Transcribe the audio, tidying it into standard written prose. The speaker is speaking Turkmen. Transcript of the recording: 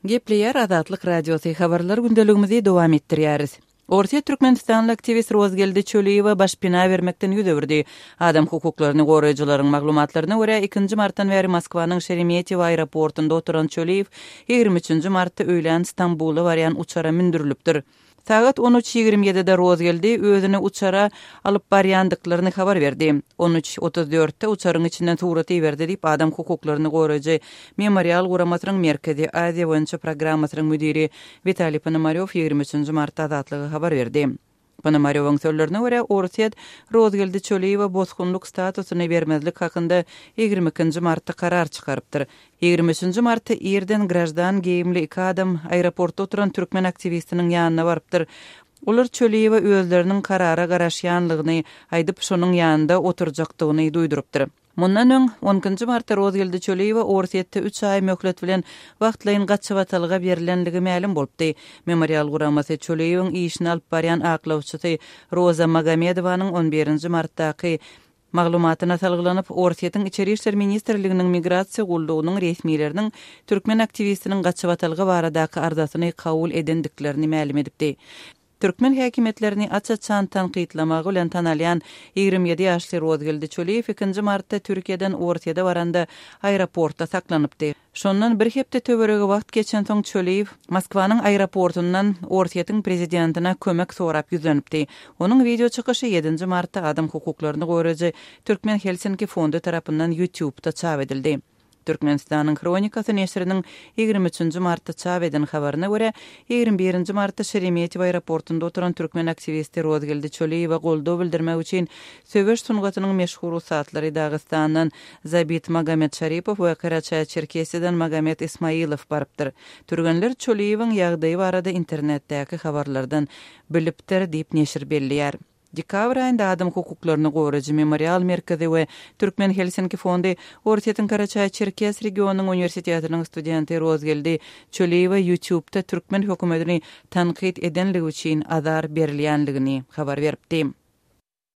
Gepleyer Azatlyk Radiosu habarlar gündeligimizi dowam etdirýäris. Orta Türkmenistanly aktivist Rozgeldi Çöliýewa başpina bermekden ýüzürdi. Adam hukuklaryny goraýjylaryň maglumatlaryna görä 2 martdan beri Moskwanyň Şeremetyewo aeroportunda oturan Çöliýew 23 martda öýlen Istanbuly barýan uçara mindirilipdir. Sagat 13:27-de Rozgeldi özüne uçara alyp barýandyklaryny habar berdi. 13:34-de uçaryň içinden suraty berdi diýip adam hukuklaryny goraýjy Memorial Guramatynyň merkezi Aziýa boýunça programmasynyň müdiri Vitaliy Ponomaryow 23 martda Azatlyga habar berdi. Ponomaryowyň sözlerine görä Orsiýet Rozgeldi Çöliýewa bozgunluk statusyny bermezlik hakynda 22 martda karar çykarypdyr. 23 martda ýerden grajdan geyimli 2 adam aeroportda oturan türkmen aktivistiniň ýanyna barypdyr. Olar Çöliýewa özleriniň karara garaşýanlygyny aýdyp şonuň ýanynda oturjakdygyny duýdurypdyr. Mundan öň 10 martda Rozgeldi Çöliýewa Orsiýetde 3 ay möhlet bilen wagtlaýyn gaçywatalga berilenligi ma'lum bolupdy. Memorial Guramasy Çöliýewiň işini alyp barýan aklawçysy Roza Magomedowanyň 11 martdaky maglumatyna salgylanyp Orsiýetiň Içeri işler ministrliginiň migrasiýa guldugynyň resmiýetleriniň türkmen aktivistiniň gaçywatalga baradaky arzasyny kabul edendiklerini ma'lum edipdi. Türkmen häkimetlerini açaçan tanqidlamagy bilen tanalýan 27 ýaşly Rozgeldi Çöliýew 2 martda Türkiýeden Orsiýada baranda aeroportda saklanypdy. Şondan bir hepde töweregi wagt geçen soň Çöliýew Moskwanyň aeroportundan Orsiýetiň prezidentina kömek sorap ýüzlenipdi. Onuň video çykyşy 7 martda adam hukuklaryny goraýjy Türkmen Helsinki fondu tarapyndan YouTube'da çap edildi. Türkmenistanyň Kronikasy neşriniň 23 martda çap eden habaryna görä 21 martda Şeremetyewo aeroportunda oturan türkmen aktivisti Rozgeldi Çöliýewa goldaw bildirmek üçin söwüş sungatynyň meşhur satlary Dagıstandan Zabit Magomed Şaripow we Karaçay-Çerkesiýeden Magomed Ismailow barypdyr. Türkmenler Çöliýewiň ýagdaýy barada internetdäki habarlardan bilipdir diýip neşir belliýär. Dekabr ayında adam hukuklaryny goraýjy Memorial merkezi we Türkmen Helsinki fondy Orsiýetiň Karaçay-Çerkes regionunyň universitetiniň studenti Rozgeldi Çöliýewa YouTube'da türkmen hökümetini tanqid edenligi üçin azar berilýänligini habar beripdi.